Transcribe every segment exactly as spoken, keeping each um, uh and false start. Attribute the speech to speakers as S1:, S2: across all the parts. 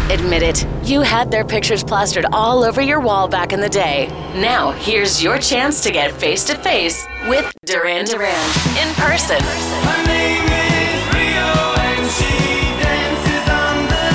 S1: Admit it, you had their pictures plastered all over your wall back in the day. Now, here's your chance to get face-to-face with Duran Duran in person.
S2: Her name is Rio and she dances on the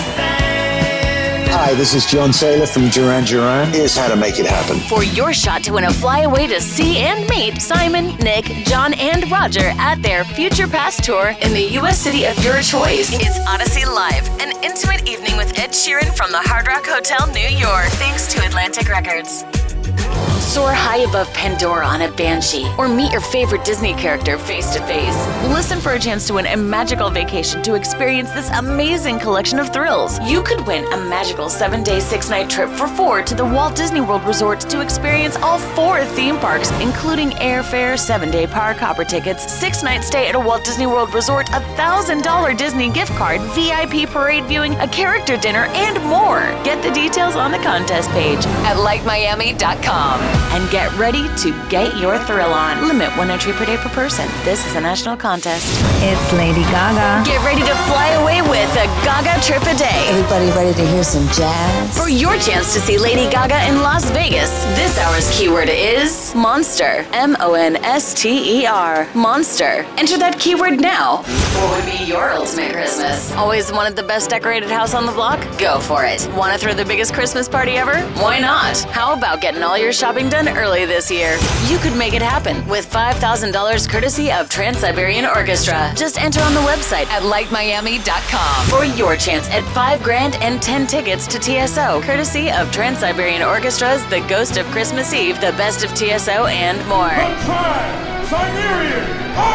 S2: sand.
S3: Hi, this is John Saylor from Duran Duran. Here's how to make it happen.
S1: For your shot to win a flyaway to see and meet Simon, Nick, John, and Roger at their Future Past tour in the U S city of your choice. It's Odyssey Live, an intimate evening with Ed Sheeran from the Hard Rock Hotel, New York, thanks to Atlantic Records. Soar high above Pandora on a Banshee, or meet your favorite Disney character face to face. Listen for a chance to win a magical vacation to experience this amazing collection of thrills. You could win a magical seven-day, six-night trip for four to the Walt Disney World Resort to experience all four theme parks, including airfare, seven-day park hopper tickets, six-night stay at a Walt Disney World Resort, a one thousand dollars Disney gift card, V I P parade viewing, a character dinner, and more. Get the details on the contest page at like miami dot com. And get ready to get your thrill on. Limit one entry per day per person. This is a national contest.
S4: It's Lady Gaga.
S1: Get ready to fly away with a Gaga trip a day.
S5: Everybody ready to hear some jazz?
S1: For your chance to see Lady Gaga in Las Vegas, this hour's keyword is Monster. M O N S T E R. Monster. Enter that keyword now. What would be your ultimate Christmas? Always wanted the best decorated house on the block? Go for it. Want to throw the biggest Christmas party ever? Why not? How about getting all your shopping done early this year? You could make it happen with five thousand dollars courtesy of Trans-Siberian Orchestra. Just enter on the website at like miami dot com for your chance at five grand and ten tickets to T S O, courtesy of Trans-Siberian Orchestra's The Ghost of Christmas Eve, The Best of T S O, and more.
S2: Trans-Siberian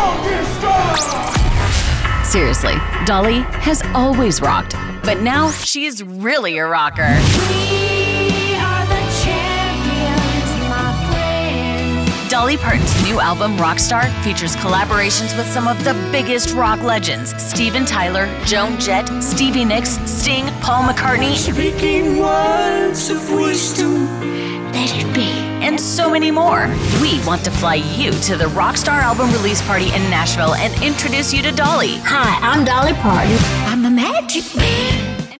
S2: Orchestra!
S1: Seriously, Dolly has always rocked, but now she's really a rocker. Dolly Parton's new album, Rockstar, features collaborations with some of the biggest rock legends: Steven Tyler, Joan Jett, Stevie Nicks, Sting, Paul McCartney,
S2: Speaking words of wisdom,
S1: Let It Be, and so many more. We want to fly you to the Rockstar album release party in Nashville and introduce you to Dolly.
S5: Hi, I'm Dolly Parton.
S4: I'm a magic man.